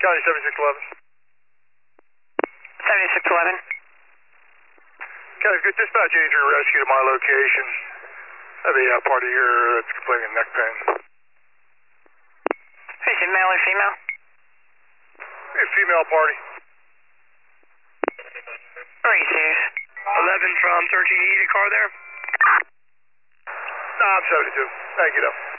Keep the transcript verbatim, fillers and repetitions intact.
County seventy-six eleven. seventy-six eleven. County good dispatch agent rescue to my location. I have a uh, party here that's complaining of neck pain. Is it male or female? A female party. Where are you serious? eleven from thirteen E, the car there? No, I'm seventy-two. Thank you, though.